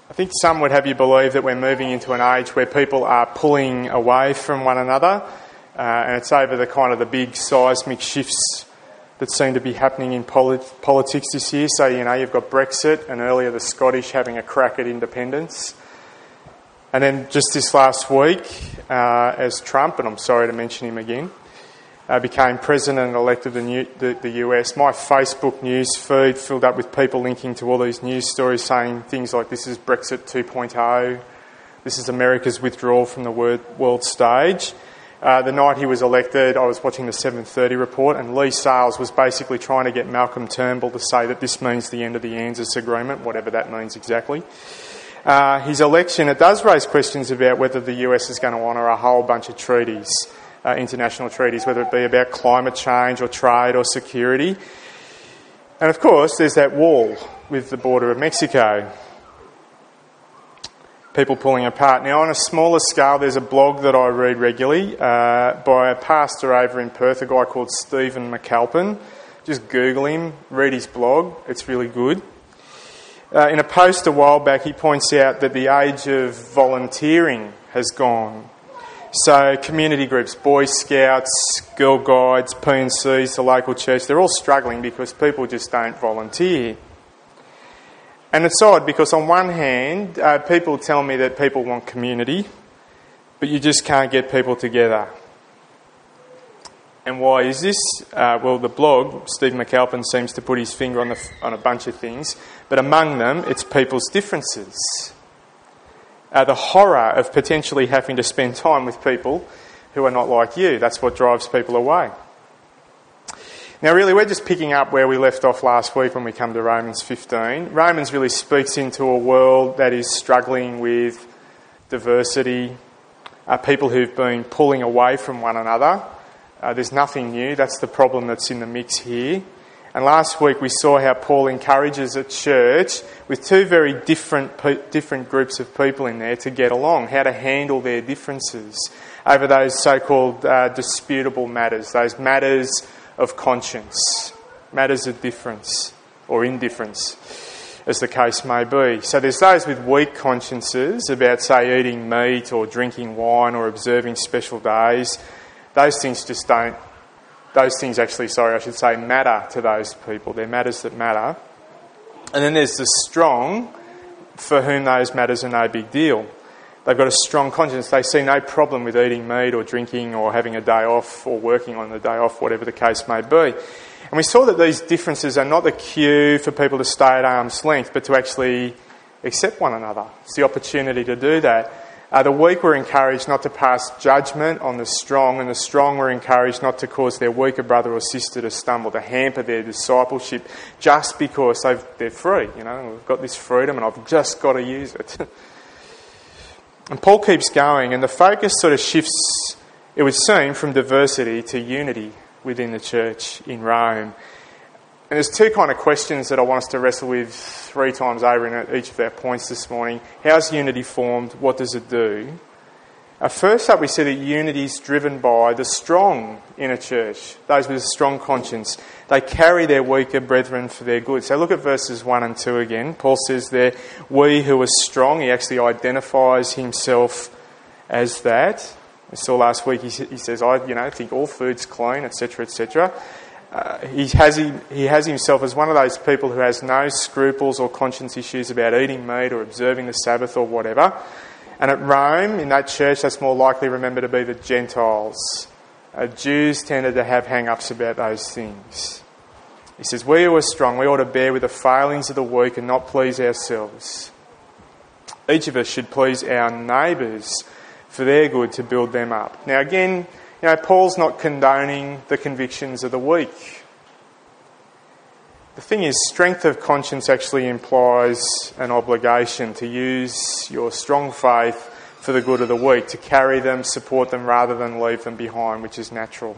I think some would have you believe that we're moving into an age where people are pulling away from one another, and it's over the big seismic shifts that seem to be happening in politics this year. So, you've got Brexit, and earlier the Scottish having a crack at independence. And then just this last week, as Trump, and I'm sorry to mention him again, became president-elect of the US, my Facebook news feed filled up with people linking to all these news stories saying things like, this is Brexit 2.0, this is America's withdrawal from the world stage. The night he was elected, I was watching the 7:30 report, and Lee Sales was basically trying to get Malcolm Turnbull to say that this means the end of the ANZUS agreement, whatever that means exactly. His election, it does raise questions about whether the US is going to honour a whole bunch of treaties, international treaties, whether it be about climate change or trade or security. And of course, there's that wall with the border of Mexico. People pulling apart. Now, on a smaller scale, there's a blog that I read regularly by a pastor over in Perth, a guy called Stephen McAlpin. Just Google him, read his blog. It's really good. In a post a while back, he points out that the age of volunteering has gone. So community groups, Boy Scouts, Girl Guides, P&Cs, the local church, they're all struggling because people just don't volunteer. And it's odd because on one hand, people tell me that people want community, but you just can't get people together. And why is this? Well, the blog, Stephen McAlpin seems to put his finger on a bunch of things, but among them, it's people's differences. The horror of potentially having to spend time with people who are not like you. That's what drives people away. Now, really, we're just picking up where we left off last week when we come to Romans 15. Romans really speaks into a world that is struggling with diversity, people who've been pulling away from one another. There's nothing new. That's the problem that's in the mix here. And last week we saw how Paul encourages a church with two very different groups of people in there to get along, how to handle their differences over those so-called disputable matters, those matters of conscience, matters of difference or indifference, as the case may be. So there's those with weak consciences about, say, eating meat or drinking wine or observing special days. Those things matter to those people. They're matters that matter. And then there's the strong, for whom those matters are no big deal. They've got a strong conscience. They see no problem with eating meat or drinking or having a day off or working on the day off, whatever the case may be. And we saw that these differences are not the cue for people to stay at arm's length, but to actually accept one another. It's the opportunity to do that. The weak were encouraged not to pass judgment on the strong, and the strong were encouraged not to cause their weaker brother or sister to stumble, to hamper their discipleship just because they're free. We've got this freedom and I've just got to use it. And Paul keeps going, and the focus sort of shifts, it would seem, from diversity to unity within the church in Rome. And there's two kind of questions that I want us to wrestle with 3 times over in each of our points this morning. How's unity formed? What does it do? First up, we see that unity is driven by the strong in a church, those with a strong conscience. They carry their weaker brethren for their good. So look at verses 1 and 2 again. Paul says there, we who are strong, he actually identifies himself as that. We saw last week, he says, I think all food's clean, etc., etc. He has himself as one of those people who has no scruples or conscience issues about eating meat or observing the Sabbath or whatever. And at Rome, in that church, that's more likely, remember, to be the Gentiles. Jews tended to have hang-ups about those things. He says, we who are strong, we ought to bear with the failings of the weak and not please ourselves. Each of us should please our neighbours for their good, to build them up. Now again, Paul's not condoning the convictions of the weak. The thing is, strength of conscience actually implies an obligation to use your strong faith for the good of the weak, to carry them, support them, rather than leave them behind, which is natural.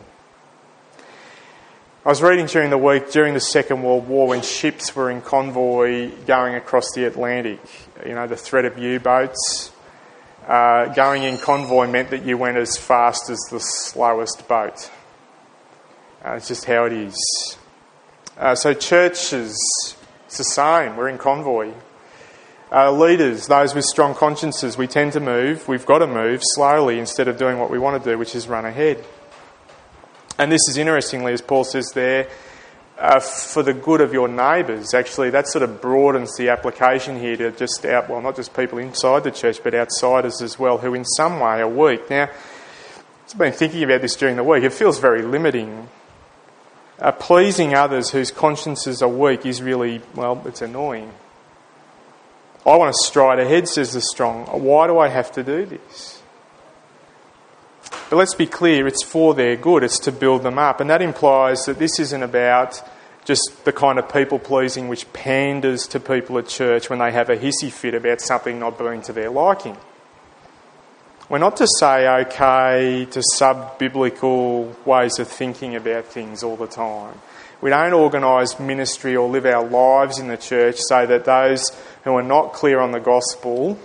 I was reading during the week, during the Second World War, when ships were in convoy going across the Atlantic, the threat of U-boats. Going in convoy meant that you went as fast as the slowest boat. It's just how it is. So churches, it's the same. We're in convoy. Leaders, those with strong consciences, we've got to move slowly instead of doing what we want to do, which is run ahead. And this is interestingly, as Paul says there, for the good of your neighbours. Actually, that sort of broadens the application here to not just people inside the church, but outsiders as well, who in some way are weak. Now, I've been thinking about this during the week. It feels very limiting. Pleasing others whose consciences are weak is really, it's annoying. I want to stride ahead, says the strong. Why do I have to do this? But let's be clear, it's for their good. It's to build them up. And that implies that this isn't about just the kind of people-pleasing which panders to people at church when they have a hissy fit about something not being to their liking. We're not to say okay to sub-biblical ways of thinking about things all the time. We don't organise ministry or live our lives in the church so that those who are not clear on the gospel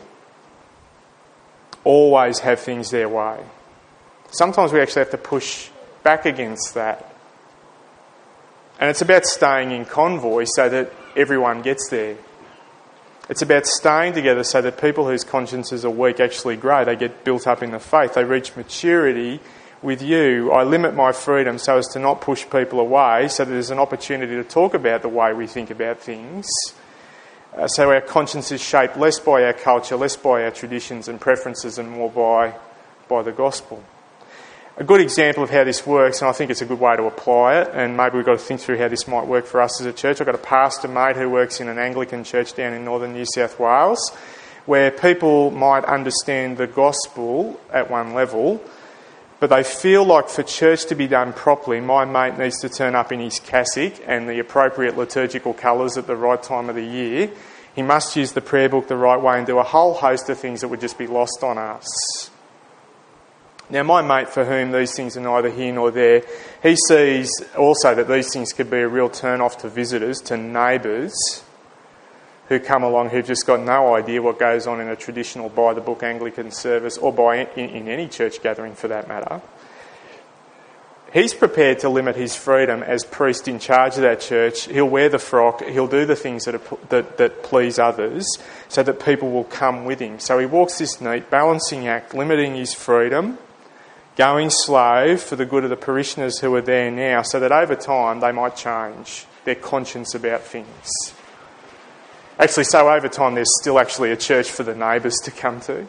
always have things their way. Sometimes we actually have to push back against that. And it's about staying in convoy so that everyone gets there. It's about staying together so that people whose consciences are weak actually grow. They get built up in the faith. They reach maturity with you. I limit my freedom so as to not push people away, so that there's an opportunity to talk about the way we think about things. So our conscience is shaped less by our culture, less by our traditions and preferences, and more by the gospel. A good example of how this works, and I think it's a good way to apply it, and maybe we've got to think through how this might work for us as a church. I've got a pastor mate who works in an Anglican church down in northern New South Wales, where people might understand the gospel at one level, but they feel like for church to be done properly, my mate needs to turn up in his cassock and the appropriate liturgical colours at the right time of the year. He must use the prayer book the right way and do a whole host of things that would just be lost on us. Now, my mate, for whom these things are neither here nor there, he sees also that these things could be a real turn-off to visitors, to neighbours who come along who've just got no idea what goes on in a traditional by-the-book Anglican service, or in any church gathering for that matter. He's prepared to limit his freedom as priest in charge of that church. He'll wear the frock, he'll do the things that please others so that people will come with him. So he walks this neat balancing act, limiting his freedom, going slow for the good of the parishioners who are there now, so that over time they might change their conscience about things. Actually, so over time there's still actually a church for the neighbours to come to.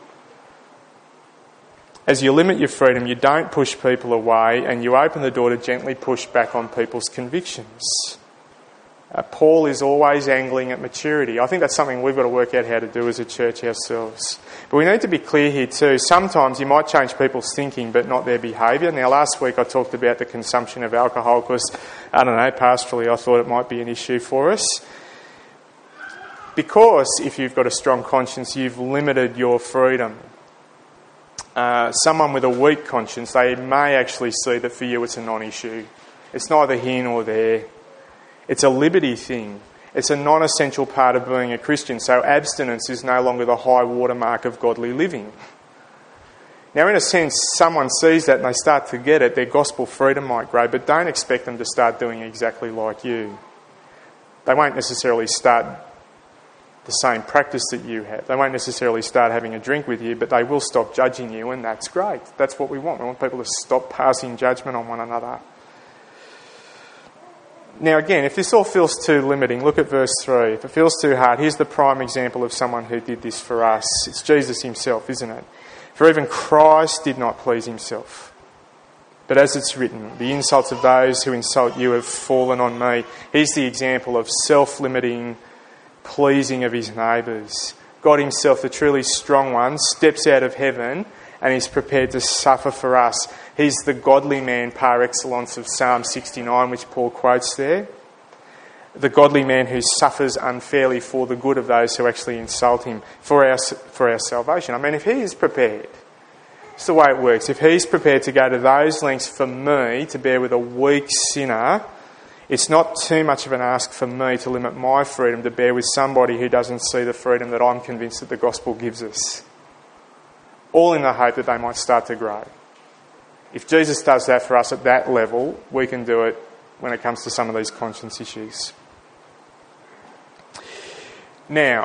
As you limit your freedom, you don't push people away, and you open the door to gently push back on people's convictions. Paul is always angling at maturity. I think that's something we've got to work out how to do as a church ourselves. But we need to be clear here too. Sometimes you might change people's thinking but not their behaviour. Now, last week I talked about the consumption of alcohol because, pastorally I thought it might be an issue for us. Because if you've got a strong conscience, you've limited your freedom. Someone with a weak conscience, they may actually see that for you it's a non-issue. It's neither here nor there. It's a liberty thing. It's a non-essential part of being a Christian. So abstinence is no longer the high watermark of godly living. Now, in a sense, someone sees that and they start to get it. Their gospel freedom might grow, but don't expect them to start doing exactly like you. They won't necessarily start the same practice that you have. They won't necessarily start having a drink with you, but they will stop judging you, and that's great. That's what we want. We want people to stop passing judgment on one another. Now again, if this all feels too limiting, look at verse 3. If it feels too hard, here's the prime example of someone who did this for us. It's Jesus himself, isn't it? For even Christ did not please himself. But as it's written, the insults of those who insult you have fallen on me. Here's the example of self-limiting pleasing of his neighbours. God himself, the truly strong one, steps out of heaven and is prepared to suffer for us. He's the godly man par excellence of Psalm 69, which Paul quotes there. The godly man who suffers unfairly for the good of those who actually insult him, for our salvation. I mean, if he is prepared, it's the way it works. If he's prepared to go to those lengths for me to bear with a weak sinner, it's not too much of an ask for me to limit my freedom to bear with somebody who doesn't see the freedom that I'm convinced that the gospel gives us. All in the hope that they might start to grow. If Jesus does that for us at that level, we can do it when it comes to some of these conscience issues. Now,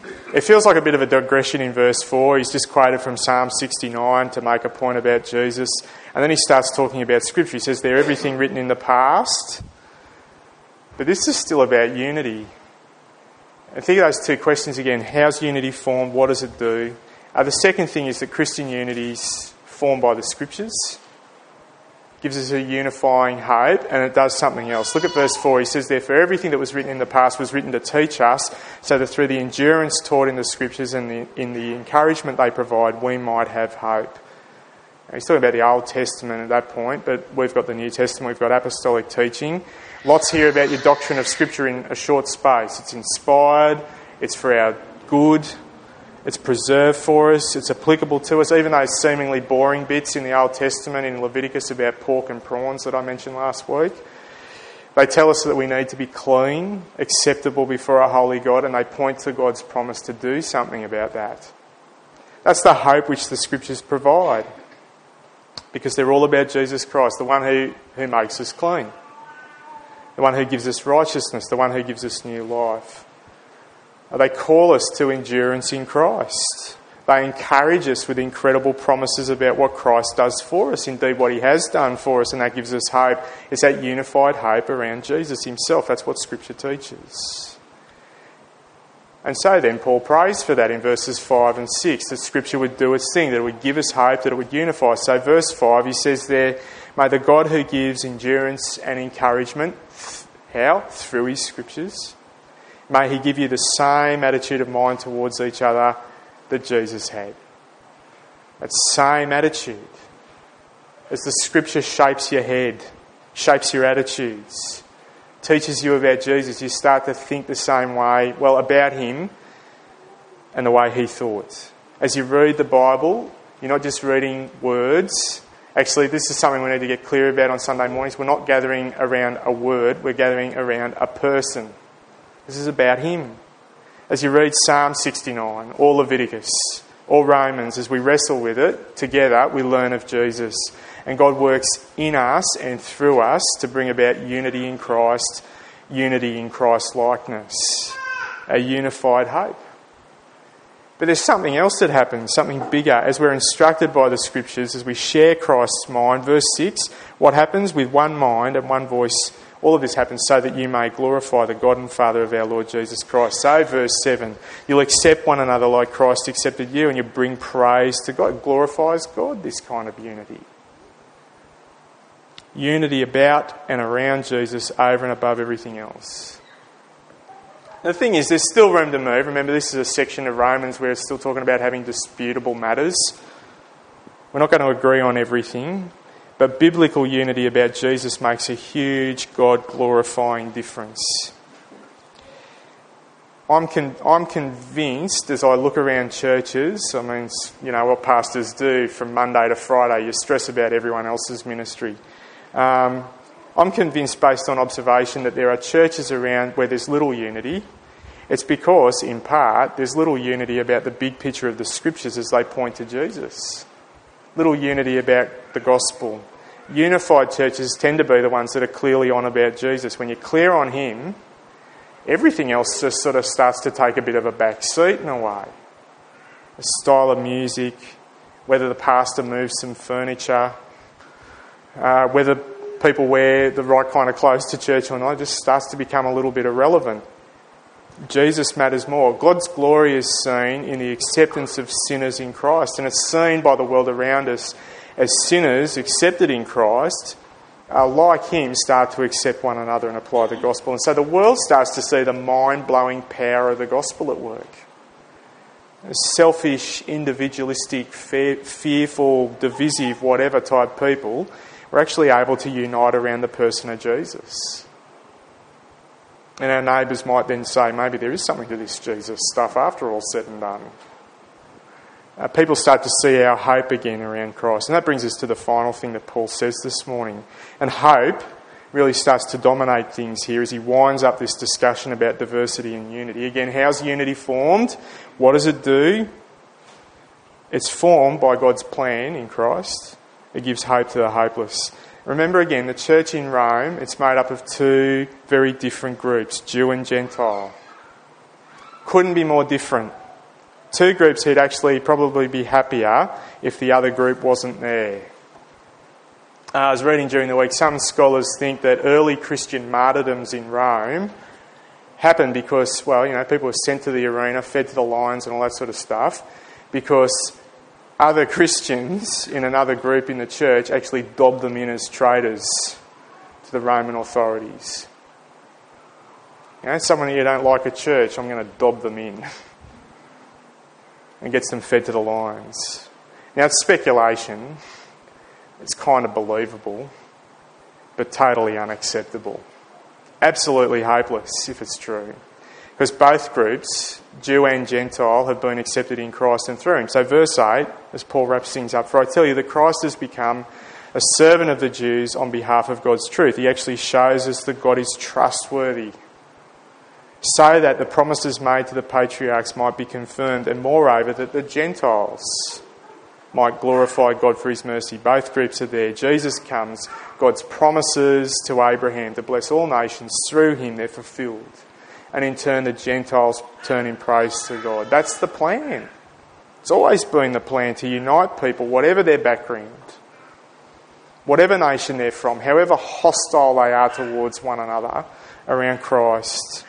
It feels like a bit of a digression in verse 4. He's just quoted from Psalm 69 to make a point about Jesus. And then he starts talking about Scripture. He says there, everything written in the past. But this is still about unity. And think of those two questions again. How's unity formed? What does it do? The second thing is that Christian unity is formed by the Scriptures. Gives us a unifying hope, and it does something else. Look at verse 4. He says, therefore, everything that was written in the past was written to teach us, so that through the endurance taught in the Scriptures and in the encouragement they provide, we might have hope. Now, he's talking about the Old Testament at that point, but we've got the New Testament, we've got apostolic teaching. Lots here about your doctrine of Scripture in a short space. It's inspired, it's for our good, it's preserved for us, it's applicable to us. Even those seemingly boring bits in the Old Testament, in Leviticus about pork and prawns that I mentioned last week, they tell us that we need to be clean, acceptable before a holy God, and they point to God's promise to do something about that. That's the hope which the Scriptures provide, because they're all about Jesus Christ, the one who makes us clean, the one who gives us righteousness, the one who gives us new life. They call us to endurance in Christ. They encourage us with incredible promises about what Christ does for us, indeed what he has done for us, and that gives us hope. It's that unified hope around Jesus himself. That's what Scripture teaches. And so then Paul prays for that in verses 5 and 6, that Scripture would do its thing, that it would give us hope, that it would unify. So verse 5, he says there, may the God who gives endurance and encouragement, how? Through his Scriptures, may he give you the same attitude of mind towards each other that Jesus had. That same attitude. As the Scripture shapes your head, shapes your attitudes, teaches you about Jesus, you start to think the same way, well, about him and the way he thought. As you read the Bible, you're not just reading words. Actually, this is something we need to get clear about on Sunday mornings. We're not gathering around a word, we're gathering around a person. This is about him. As you read Psalm 69, or Leviticus, or Romans, as we wrestle with it together, we learn of Jesus. And God works in us and through us to bring about unity in Christ likeness, a unified hope. But there's something else that happens, something bigger. As we're instructed by the Scriptures, as we share Christ's mind, verse 6, what happens with one mind and one voice? All of this happens so that you may glorify the God and Father of our Lord Jesus Christ. So, verse 7, you'll accept one another like Christ accepted you, and you bring praise to God. It glorifies God, this kind of unity. Unity about and around Jesus over and above everything else. The thing is, there's still room to move. Remember, this is a section of Romans where it's still talking about having disputable matters. We're not going to agree on everything. But biblical unity about Jesus makes a huge God-glorifying difference. I'm convinced as I look around churches, I mean, you know what pastors do from Monday to Friday, you stress about everyone else's ministry. I'm convinced based on observation that there are churches around where there's little unity. It's because, in part, there's little unity about the big picture of the Scriptures as they point to Jesus. Little unity about the gospel. Unified churches tend to be the ones that are clearly on about Jesus. When you're clear on him, everything else just sort of starts to take a bit of a back seat in a way. The style of music, whether the pastor moves some furniture, whether people wear the right kind of clothes to church or not, it just starts to become a little bit irrelevant. Jesus matters more. God's glory is seen in the acceptance of sinners in Christ, and it's seen by the world around us as sinners accepted in Christ, like him, start to accept one another and apply the gospel. And so the world starts to see the mind-blowing power of the gospel at work. Selfish, individualistic, fearful, divisive, whatever type people, we're actually able to unite around the person of Jesus. And our neighbours might then say, maybe there is something to this Jesus stuff after all said and done. People start to see our hope again around Christ. And that brings us to the final thing that Paul says this morning. And hope really starts to dominate things here as he winds up this discussion about diversity and unity. Again, how's unity formed? What does it do? It's formed by God's plan in Christ. It gives hope to the hopeless. Remember again, the church in Rome, it's made up of two very different groups, Jew and Gentile. Couldn't be more different. Two groups who'd actually probably be happier if the other group wasn't there. I was reading during the week, some scholars think that early Christian martyrdoms in Rome happened because, people were sent to the arena, fed to the lions and all that sort of stuff, because other Christians in another group in the church actually dobbed them in as traitors to the Roman authorities. Someone you don't like at church, I'm going to dob them in and gets them fed to the lions. Now, it's speculation. It's kind of believable, but totally unacceptable. Absolutely hopeless if it's true. Because both groups, Jew and Gentile, have been accepted in Christ and through him. So verse 8, as Paul wraps things up, for I tell you that Christ has become a servant of the Jews on behalf of God's truth. He actually shows us that God is trustworthy, so that the promises made to the patriarchs might be confirmed, and moreover that the Gentiles might glorify God for his mercy. Both groups are there. Jesus comes. God's promises to Abraham to bless all nations, through him they're fulfilled. And in turn the Gentiles turn in praise to God. That's the plan. It's always been the plan to unite people, whatever their background, whatever nation they're from, however hostile they are towards one another, around Christ.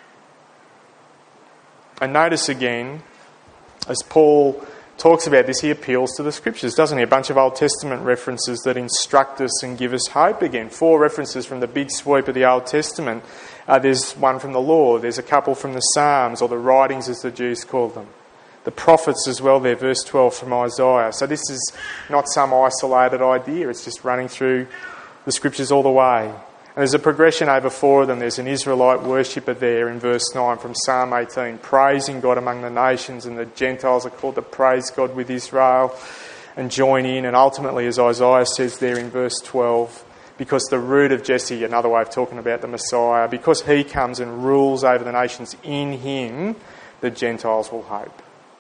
And notice again, as Paul talks about this, he appeals to the Scriptures, doesn't he? A bunch of Old Testament references that instruct us and give us hope again. 4 references from the big sweep of the Old Testament. There's one from the Law. There's a couple from the Psalms, or the writings as the Jews call them. The prophets as well there, verse 12 from Isaiah. So this is not some isolated idea. It's just running through the Scriptures all the way. And there's a progression over 4 of them. There's an Israelite worshipper there in verse 9 from Psalm 18, praising God among the nations, and the Gentiles are called to praise God with Israel and join in. And ultimately, as Isaiah says there in verse 12, because the root of Jesse, another way of talking about the Messiah, because he comes and rules over the nations, in him the Gentiles will hope.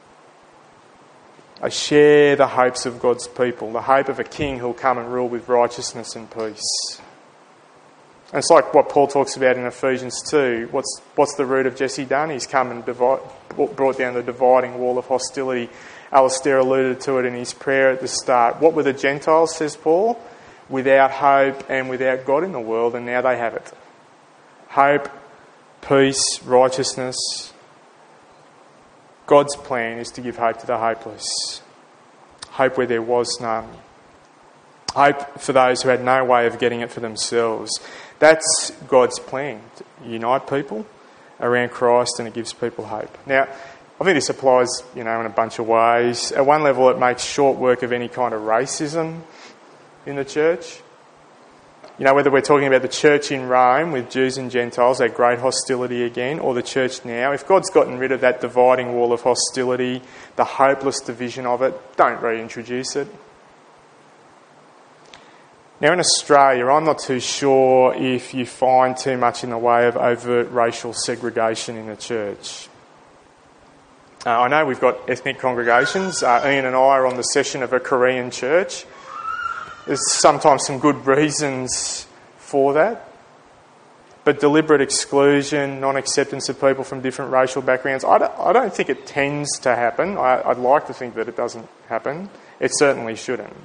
I share the hopes of God's people, the hope of a king who'll come and rule with righteousness and peace. And it's like what Paul talks about in Ephesians 2. What's the root of Jesse done? He's come and brought down the dividing wall of hostility. Alistair alluded to it in his prayer at the start. What were the Gentiles, says Paul? Without hope and without God in the world, and now they have it. Hope, peace, righteousness. God's plan is to give hope to the hopeless. Hope where there was none. Hope for those who had no way of getting it for themselves. That's God's plan, to unite people around Christ, and it gives people hope. Now, I think this applies, in a bunch of ways. At one level, it makes short work of any kind of racism in the church. Whether we're talking about the church in Rome with Jews and Gentiles, that great hostility again, or the church now, if God's gotten rid of that dividing wall of hostility, the hopeless division of it, don't reintroduce it. Now in Australia, I'm not too sure if you find too much in the way of overt racial segregation in the church. I know we've got ethnic congregations. Ian and I are on the session of a Korean church. There's sometimes some good reasons for that. But deliberate exclusion, non-acceptance of people from different racial backgrounds, I don't think it tends to happen. I'd like to think that it doesn't happen. It certainly shouldn't.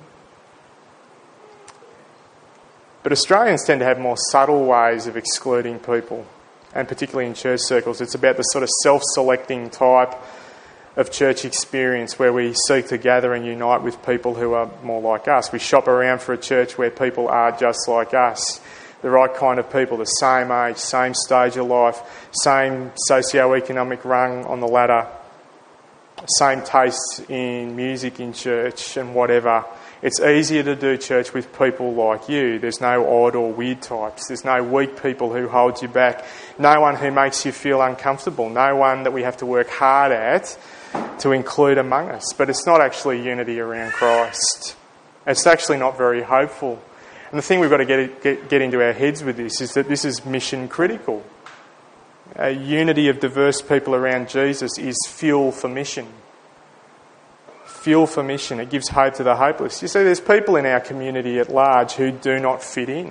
But Australians tend to have more subtle ways of excluding people, and particularly in church circles. It's about the sort of self-selecting type of church experience where we seek to gather and unite with people who are more like us. We shop around for a church where people are just like us, the right kind of people, the same age, same stage of life, same socio-economic rung on the ladder, same tastes in music in church and whatever. It's easier to do church with people like you. There's no odd or weird types. There's no weak people who hold you back. No one who makes you feel uncomfortable. No one that we have to work hard at to include among us. But it's not actually unity around Christ. It's actually not very hopeful. And the thing we've got to get into our heads with this is that this is mission critical. A unity of diverse people around Jesus is fuel for mission. Fuel for mission. It gives hope to the hopeless. You see, there's people in our community at large who do not fit in.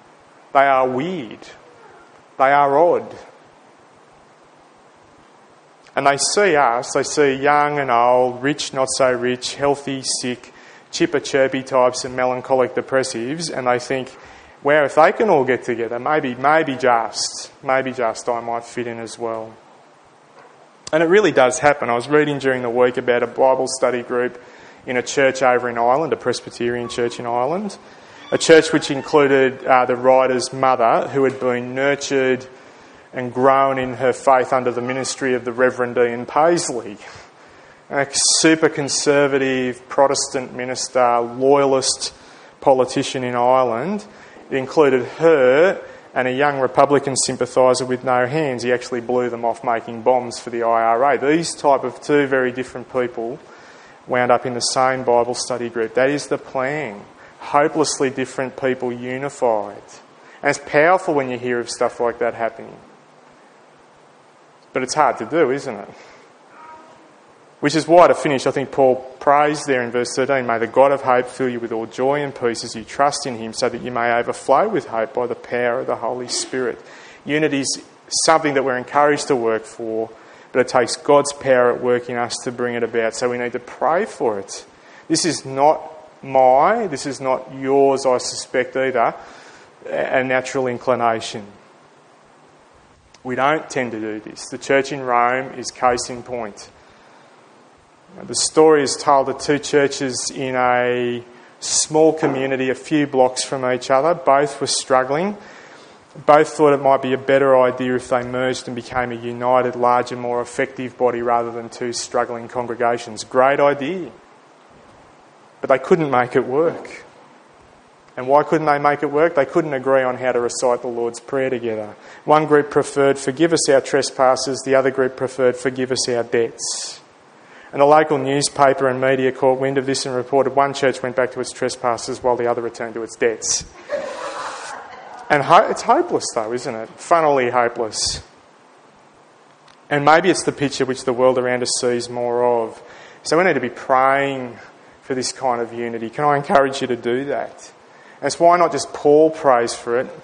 They are weird. They are odd. And they see us, they see young and old, rich, not so rich, healthy, sick, chipper, chirpy types and melancholic depressives, and they think, wow, if they can all get together, maybe just I might fit in as well. And it really does happen. I was reading during the week about a Bible study group in a church over in Ireland, a Presbyterian church in Ireland, a church which included the writer's mother, who had been nurtured and grown in her faith under the ministry of the Reverend Ian Paisley, a super conservative Protestant minister, loyalist politician in Ireland. It included her and a young Republican sympathiser with no hands. He actually blew them off making bombs for the IRA. These type of two very different people wound up in the same Bible study group. That is the plan. Hopelessly different people unified. And it's powerful when you hear of stuff like that happening. But it's hard to do, isn't it? Which is why, to finish, I think Paul prays there in verse 13, may the God of hope fill you with all joy and peace as you trust in him, so that you may overflow with hope by the power of the Holy Spirit. Unity is something that we're encouraged to work for, but it takes God's power at work in us to bring it about, so we need to pray for it. This is not yours, I suspect either, a natural inclination. We don't tend to do this. The church in Rome is case in point. The story is told of two churches in a small community a few blocks from each other. Both were struggling. Both thought it might be a better idea if they merged and became a united, larger, more effective body rather than two struggling congregations. Great idea. But they couldn't make it work. And why couldn't they make it work? They couldn't agree on how to recite the Lord's Prayer together. One group preferred, forgive us our trespasses. The other group preferred, forgive us our debts. And the local newspaper and media caught wind of this and reported one church went back to its trespasses while the other returned to its debts. And it's hopeless though, isn't it? Funnily hopeless. And maybe it's the picture which the world around us sees more of. So we need to be praying for this kind of unity. Can I encourage you to do that? And it's why not just Paul prays for it.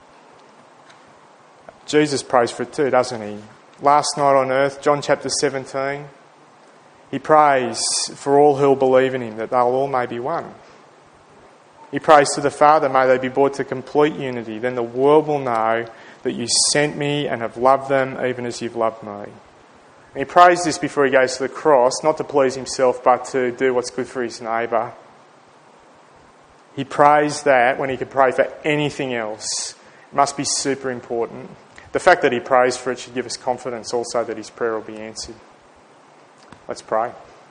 Jesus prays for it too, doesn't he? Last night on earth, John chapter 17, he prays for all who will believe in him, that they'll all may be one. He prays to the Father, may they be brought to complete unity. Then the world will know that you sent me and have loved them even as you've loved me. And he prays this before he goes to the cross, not to please himself, but to do what's good for his neighbour. He prays that when he could pray for anything else. It must be super important. The fact that he prays for it should give us confidence also that his prayer will be answered. Let's pray.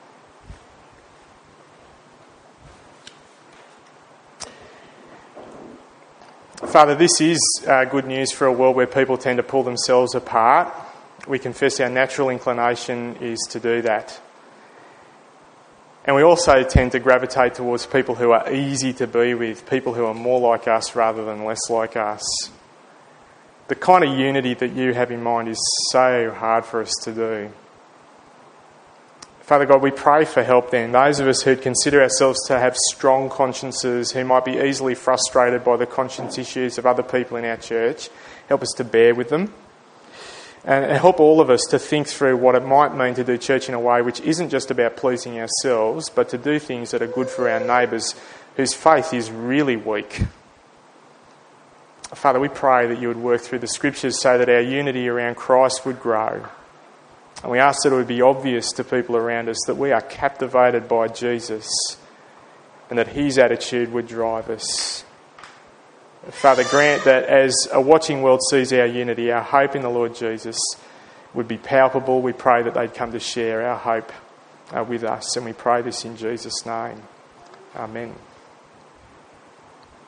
Father, this is good news for a world where people tend to pull themselves apart. We confess our natural inclination is to do that. And we also tend to gravitate towards people who are easy to be with, people who are more like us rather than less like us. The kind of unity that you have in mind is so hard for us to do. Father God, we pray for help then. Those of us who consider ourselves to have strong consciences, who might be easily frustrated by the conscience issues of other people in our church, help us to bear with them. And help all of us to think through what it might mean to do church in a way which isn't just about pleasing ourselves, but to do things that are good for our neighbours whose faith is really weak. Father, we pray that you would work through the Scriptures so that our unity around Christ would grow. And we ask that it would be obvious to people around us that we are captivated by Jesus and that his attitude would drive us. Father, grant that as a watching world sees our unity, our hope in the Lord Jesus would be palpable. We pray that they'd come to share our hope with us, and we pray this in Jesus' name. Amen.